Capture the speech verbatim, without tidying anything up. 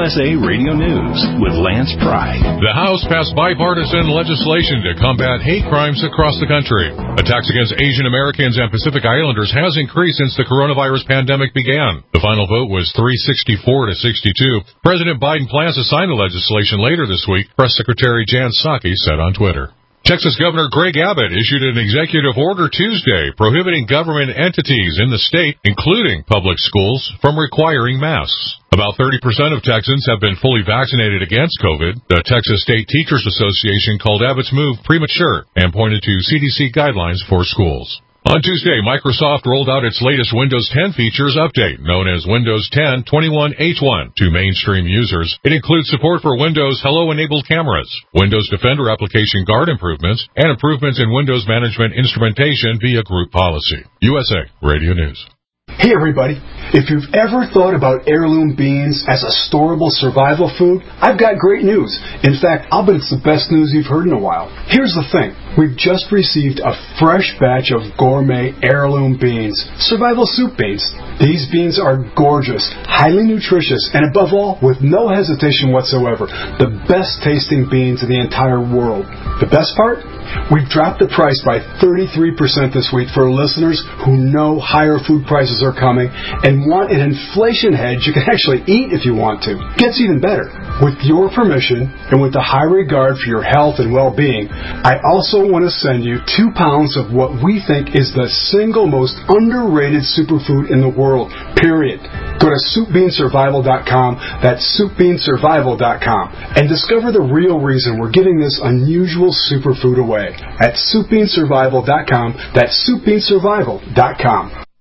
S A Radio News with Lance Pry. The House passed bipartisan legislation to combat hate crimes across the country. Attacks against Asian Americans and Pacific Islanders has increased since the coronavirus pandemic began. The final vote was three sixty-four to sixty-two. President Biden plans to sign the legislation later this week, Press Secretary Jan Psaki said on Twitter. Texas Governor Greg Abbott issued an executive order Tuesday prohibiting government entities in the state, including public schools, from requiring masks. About thirty percent of Texans have been fully vaccinated against COVID. The Texas State Teachers Association called Abbott's move premature and pointed to C D C guidelines for schools. On Tuesday, Microsoft rolled out its latest Windows ten features update, known as Windows ten twenty-one H one, to mainstream users. It includes support for Windows Hello-enabled cameras, Windows Defender application guard improvements, and improvements in Windows management instrumentation via group policy. U S A Radio News. Hey everybody, if you've ever thought about heirloom beans as a storable survival food, I've got great news. In fact, I'll bet it's the best news you've heard in a while. Here's the thing. We've just received a fresh batch of gourmet heirloom beans, survival soup beans. These beans are gorgeous, highly nutritious, and above all, with no hesitation whatsoever, the best tasting beans in the entire world. The best part? We've dropped the price by thirty-three percent this week for listeners who know higher food prices are coming and want an inflation hedge you can actually eat if you want to. Gets even better. With your permission and with the high regard for your health and well-being, I also want to send you two pounds of what we think is the single most underrated superfood in the world, period. Go to soup bean survival dot com, that's soup bean survival dot com, and discover the real reason we're giving this unusual superfood away at soup bean survival dot com, that's soup bean survival dot com.